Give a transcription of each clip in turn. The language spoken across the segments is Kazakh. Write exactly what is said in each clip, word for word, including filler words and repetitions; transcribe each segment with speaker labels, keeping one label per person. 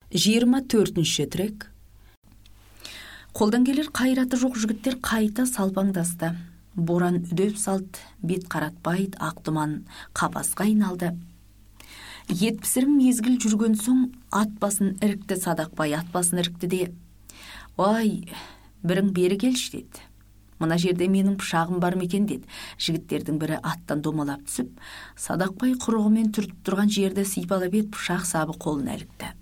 Speaker 1: жиырма төртінші трек. Қолдан келер қайраты жоқ жігіттер қайта салпаңдасты. Боран үдеп салт, бет қаратпайды, ақ тұман қапасқа айналды. Етпісірім мезгіл жүрген соң, ат басын ірікті Садақбай, ат басын ірікті де, «Ой, бірің бері келші» деді. «Мына жерде менің пышағым бар мекен» деді. Жігіттердің бірі аттан домалап түсіп, Садақбай құрығымен түртіп тұрған жерді сипалап ет, пышақ сабы қолына ілікті.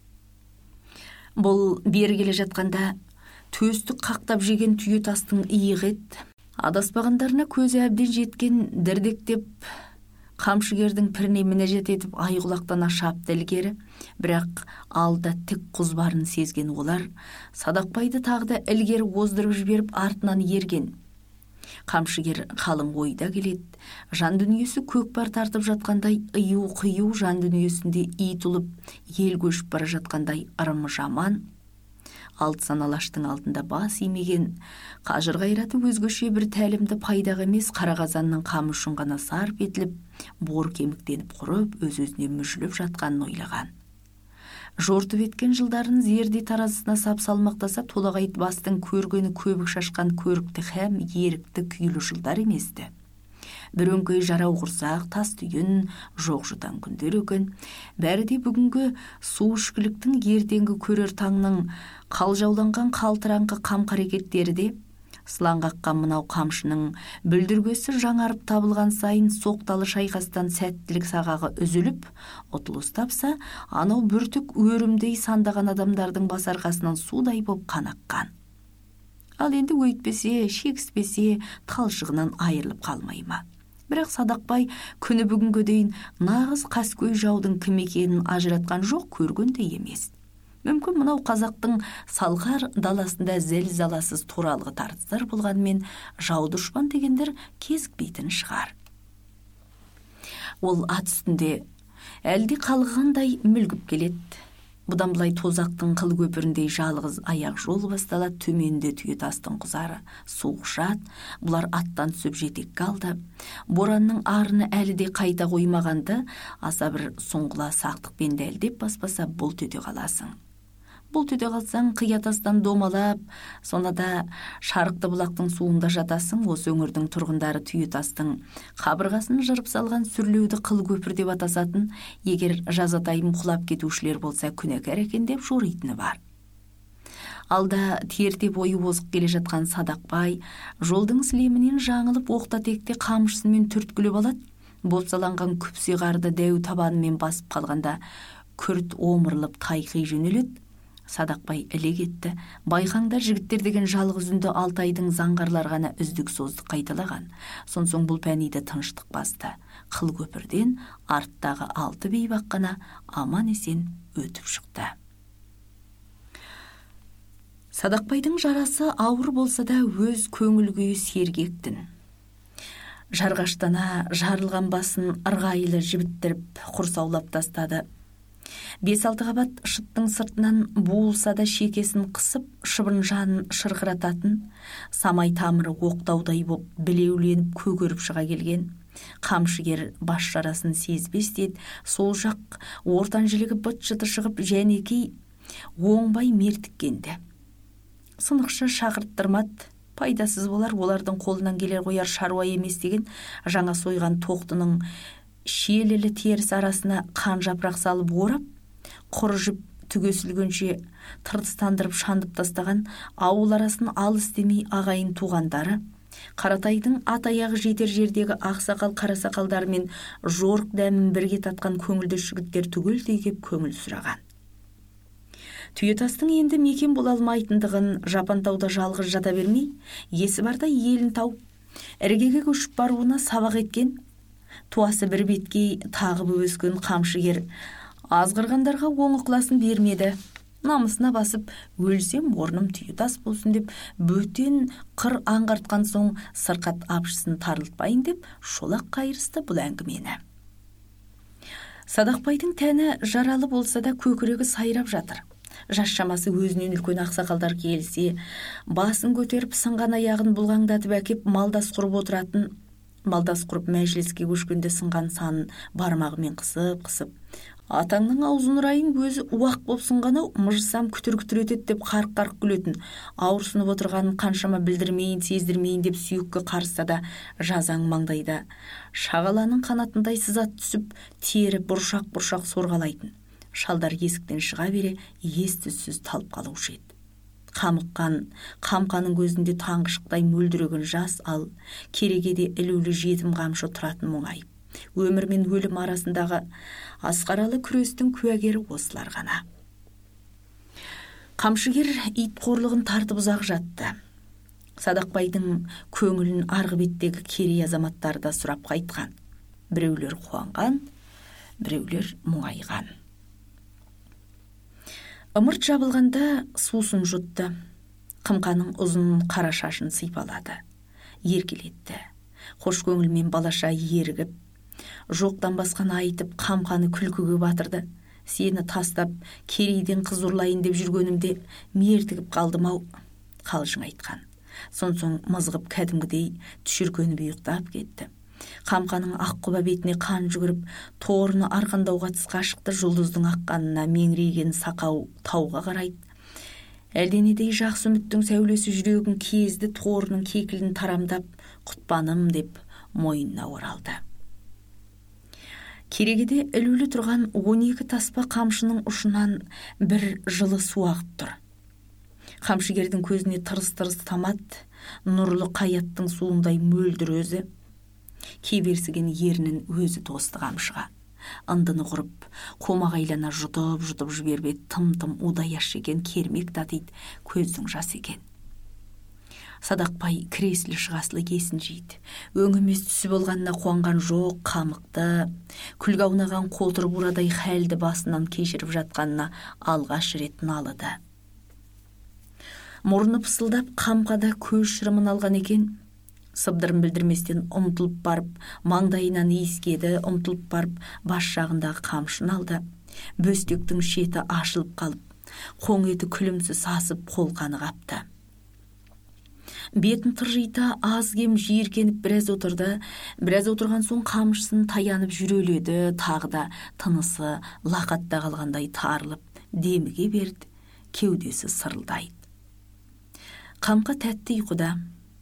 Speaker 1: Бұл бері келе жатқанда төстік қақтап жеген түйе тастың иығы еді. Адаспағандарына көзі әбден жеткен дірдектеп қамшыгердің піріне мінәжат етіп айғұлақтан шапты ілгері, бірақ алда тік құз барын сезген олар Садақбайды тағда ілгері оздырып жіберіп артынан ерген. Қамшыгер қалың ойда келеді. Жан дүниесі көкпар тартып жатқандай ию-қию, жан дүниесінде ит ұлып ел көшіп бара жатқандай ырымы жаман. Алты саналаштың алдында бас имеген, қажыр қайраты өзгеше бір тәлімді пайдаға емес, қара қазанның қамы үшін ғана сарп етіліп, бор кеміктеніп құрып, өз-өзіне мүжіліп жатқанын ойлаған. Жортып еткен жылдарын зерде таразысына сап салмақтаса, толағайт бастың көргені көбік шашқан көрікті һәм ерікті күйлі жылдар еместі. Бір өңкөй жарау құрсақ, тас түйін, жоқ жұтан күндер өкін. Бәрі де бүгінгі су ішкіліктің ертеңгі көрер таңның қалжауланған қалтыраңқы қам қарекеттері де, сылаң қаққан мынау қамшының бүлдіргесі жаңарып табылған сайын соқталы шайқастан сәттілік сағағы үзіліп, ұтылыс тапса, анау бүртік өрімдей сандаған адамдардың басарқасынан судай боп қанаққан. Ал енді өйтпесе, шекіспесе, талшығынан айырылып қалмай ма? Бірақ Садақбай күні бүгінгі дейін нағыз қаскөй жаудың кім екенін ажыратқан жоқ, көрген де емес. Мүмкін мынау қазақтың салғар даласында зәл-заласыз туралғы тартыстар болғанмен жау дұшпан дегендер кезікпейтін шығар. Ол ат үстінде әлде қалғандай мүлгіп келеді. Бұдан былай тозақтың қыл көпіріндей жалғыз аяқ жол басталады, төменде түйе тастың құзары суық жат. Бұлар аттан түсіп жетекке алды. Боранның арыны әлі де қайта қоймағанды, аса бір сұңғыла сақтықпен дәлдеп баспаса бұл төте қаласың. Бұл төте қалсаң қиятастан домалап, сонада шарықты бұлақтың суында жатасың. Осы өңірдің тұрғындары түйе тастың қабырғасын жырып салған сүрлеуді қыл көпір деп атасатын, егер жазатайым құлап кетушілер болса күнәкар екен деп жоритыны бар. Алда терте бойы озық келе жатқан Садақбай жолдың сілемінен жаңылып оқта-текте қамшысымен түрткілеп алады. Бопсаланған күпсе қарды дәу табанымен басып қалғанда күрт омырылып тайқи жөнеледі. Садақбай іле кетті. Байқаңдар, жігіттер деген жалғыз үнді Алтайдың заңғарлар ғана үздік созды қайталаған. Сонсоң бұл пәниді тыныштық басты. Қыл көпірден арттағы алты бейбақ қана аман есен өтіп шықты. Садақбайдың жарасы ауыр болса да өз көңіл күйі сергектін. Жарғаштана жарылған басын ырғайлы жібіттіріп құрсаулап тастады. Бес-алты қабат шыттың сыртынан буылса да шекесін қысып, шыбын жанын шырқырататын, самай тамыры оқтаудай боп білеуленіп көгеріп шыға келген. Қамшыгер бас жарасын сезбес деді, сол жақ ортан жілігі быт-жыты шығып, жәнекей оңбай мертіккенді. Сынықшы шақырттырмады, пайдасыз болар, олардың қолынан келер қояр шаруа емес деген жаңа сойған тоқтының шиелілі теріс арасына қан жапырақ салып орап, құр жіп түгесілгенше тыртыстандырып шандып тастаған ауыл арасын ал істемей ағайын туғандары, Қаратайдың ат аяғы жетер жердегі ақсақал қарасақалдар мен жорық дәмін бірге татқан көңілді жігіттер түгелдей кеп көңіл сұраған. Түйетастың енді мекен бола алмайтындығын, Жапантауда жалғыз жата бермей, есі барда елін тауып, іргеге көшіп баруына сабақ еткен, туасы бір беткей тағып өскен Қамшыгер азғырғандарға оң ықыласын бермеді. Намысына басып, өлсем орным Түйетас болсын деп, бөтен қыр аңғартқан соң сырқат апшысын тарылтпайын деп, шолақ қайырысты бұл әңгімені. Садақбайдың тәні жаралы болса да көкірегі сайрап жатыр. Жас шамасы өзінен үлкен ақсақалдар келсе, басын көтеріп сынған аяғын бұлғаңдатып әкеп малдас құрып отыратын. Малдас құрып мәжіліске көшкенде сынған санын бармағымен қысып-қысып, Атаңның аузын ұрайын, өзі уақ бопсын ғана мыжысам күтір-күтір етеді деп қарқ-қарқ күлетін, ауырсынып отырғанын қаншама білдірмейін, сездірмейін деп сүйекке қарыса да жазаң маңдайда шағаланың қанатындай сызат түсіп, тері бұршақ-бұршақ сорғалайтын. Шалдар есіктен шыға бере ес-түссіз талып қалушы еді. Қамыққан, қамқаның көзінде таңғышықтай мөлдіреген жас, ал керегеде ілулі жетім қамшы тұратын мұңайып. Өмір мен өлім арасындағы асқаралы күрестің куәгері осылар ғана. Қамшыгер ит қорлығын тартып ұзақ жатты. Садақбайдың көңілін арғы беттегі керей азаматтары да сұрап қайтқан. Біреулер қуанған, біреулер мұңайған. Ымырт жабылғанда сусын жұтты. Қымқаның ұзын қара шашын сипалады. Еркелетті. Қош көңілмен балаша ерігіп, жоқтан басқаны айтып, Қамқаны күлкіге батырды. Сені тастап, керейден қыз ұрлайын деп жүргенімде мертігіп қалдым-ау, қалжың айтқан. Сон-соң мызғып кәдімгідей түшіркеніп ұйықтап кетті. Қамқаның аққұба бетіне қан жүгіріп, торыны арқандауға тысқа шықты. Жұлдыздың аққанына меңірейген сақау тауға қарайды. Әлденедей жақсы үміттің сәулесі жүрегін кезді, торының кекілін тарамдап, құтпаным деп мойнына оралды. Керегеде ілулі тұрған он екі таспа қамшының ұшынан бір жылы су ағып тұр. Қамшыгердің көзіне тырыс-тырыс тамат, нұрлы қаяттың суындай мөлдір өзі. Кеберсіген ерінің өзі тосты қамшыға. Ындыны құрып, қомағайлана жұтып-жұтып жібербе тым-тым удаяш екен, кермек татиды, көздің жас екен. Садақбай кіреслі шығаслы кесін жейді. Өңімес түсі болғанына қуанған жоқ, қамықты, күлгі аунаған қотыр бурадай хәлді басынан кешіріп жатқанына алғаш рет налыды. Мұрны пысылдап Қамқада көз шырымын алған екен. Сыбдырын білдірместен ұмтылып барып, маңдайынан иіскеді, ұмтылып барып, бас жағындағы қамшын алды. Бөстектің шеті ашылып қалып, қоң еті күлімсі сасып, қолқаны қапты. Бетін тыржита аз-кем жиіркеніп біраз отырды. Біраз отырған соң қамшысын таянып жүреледі, тағы да тынысы лақатта қалғандай тарылып, деміге берді, кеудесі сырылдайды. Қамқа тәтті ұйқыда.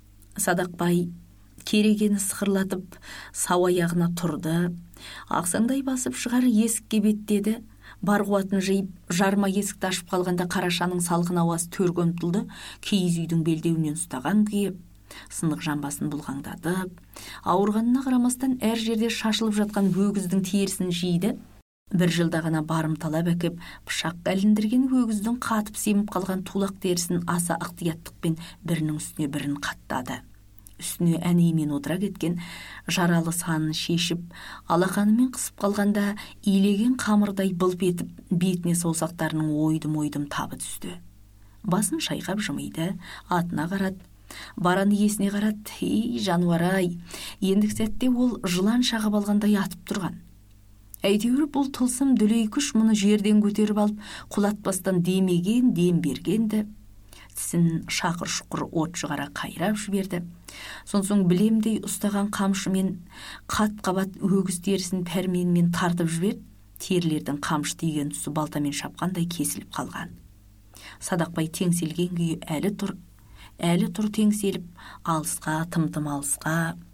Speaker 1: Садақбай керегені сықырлатып сау аяғына тұрды. Ақсаңдай басып шығар есікке беттеді. Бар қуатын жиып, жарма есікті ашып қалғанда Қарашаның салқын ауасы төрге ұмтылды. Киіз үйдің белдеуінен ұстаған күйі сынық жамбасын бұлғаңдатып, ауырғанына қарамастан әр жерде шашылып жатқан өгіздің терісін жейді. Бір жылда ғана барымталап әкеп, пышақ іліндірген өгіздің қатып семіп қалған тулақ терісін аса ықтияттықпен бірінің үстіне бірін қаттады. Үстіне әнеймен отыра кеткен жаралы санын шешіп, алақанымен қысып қалғанда илеген қамырдай былп етіп, бетіне саусақтарының ойдым-ойдым табы түсті. Басын шайқап жымиды, атына қарады. Бараны есіне қарады. Ей, жануар-ай, ендік сәтте ол жылан шағып алғандай атып тұрған. Әйтеуір бұл тылсым дүлей күш мұны жерден көтеріп алып, құлатпастан демеген, дем бергенді. Тісін шақыр-шұқыр от шығара қайрап жіберді. Сонсоң білемдей ұстаған қамшымен қат-қабат өгіз терісін пәрменмен тартып жіберді. Терілердің қамшы тиген тұсы балтамен шапқандай кесіліп қалған. Садақбай теңселген күйі әлі тұр, әлі тұр теңселіп, алысқа, тым-тым алысқа.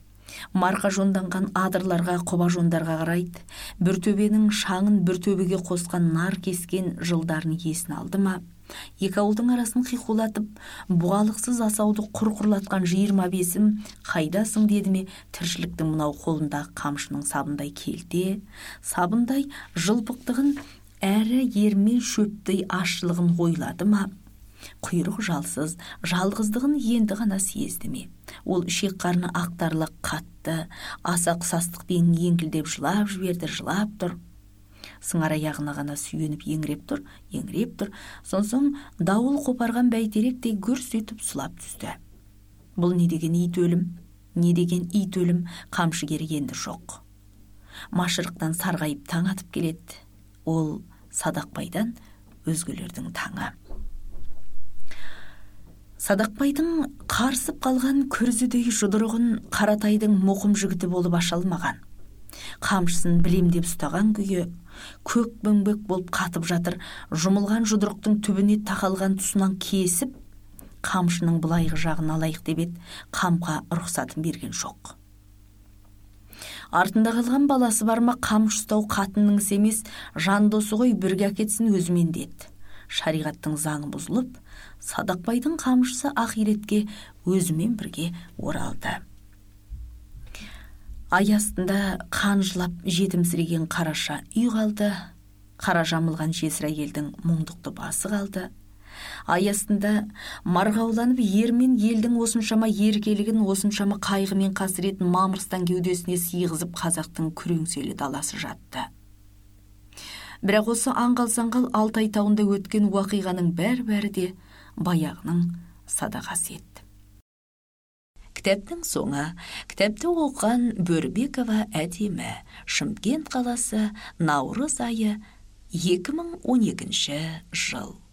Speaker 1: Марқа жонданған адырларға, құба жондарға қарайды. Бір төбенің шаңын бір төбеге қосқан нар кескен жылдарын есін алды ма? Екі ауылдың арасын қиқулатып, бұғалықсыз асауды құр-құрлатқан жиырма бесім қайдасың деді ме? Тіршіліктің мынау қолындағы қамшының сабындай келте, сабындай жылпықтығын әрі ермен шөптей ашылығын ойлады ма? Құйрық жалсыз, жалғыздығын енді ғана сезді ме? Ол ішек қарны ақтарлық қатты, аса қысастықпен еңкілдеп жылап жіберді, жылап тұр. Сыңар аяғына ғана сүйеніп еңіреп тұр, еңіреп тұр. Сонсоң дауыл қопарған бәйтеректей гүрс етіп сұлап түсті. Бұл не деген ит өлім, не деген ит өлім, Қамшыгер енді жоқ. Машырықтан сарғайып таң атып келеді. Ол Садақбайдан өзгелердің таңы. Садақбайдың қарсып қалған күрзідей жұдырығын Қаратайдың мұқым жігіті болып аша алмаған. Қамшысын білемдеп ұстаған күйі көк бөңбек болып қатып жатыр. Жұмылған жұдырықтың түбіне тақалған тұсынан кесіп, қамшының былайғы жағын алайық деп еді, қамқа рұқсатын берген жоқ. Артында қалған баласы бар ма, қамшы ұстау қатынның ісі емес, жан досы ғой, бірге әкетсін өзімен деді. Шариғаттың заңы бұзылып, Садақбайдың қамшысы ақиретке өзімен бірге оралды. Ай астында қан жылап жетімсіреген Қараша үй қалды. Қара жамылған жесір әйелдің мұңдықты басы қалды. Ай астында марғауланып ермен елдің осыншама еркелігін, осыншама қайғы мен қасіретін мамырстан кеудесіне сыйғызып қазақтың күреңселі даласы жатты. Бірақ осы аңғал-саңғал Алтай тауында өткен уақиғаның бәр-бәрі де баяғының садағасы еді. Кітаптың соңы. Кітапты оқыған Бөрбекова Әдемі. Шымкент қаласы, наурыз айы, екі мың он екінші жыл.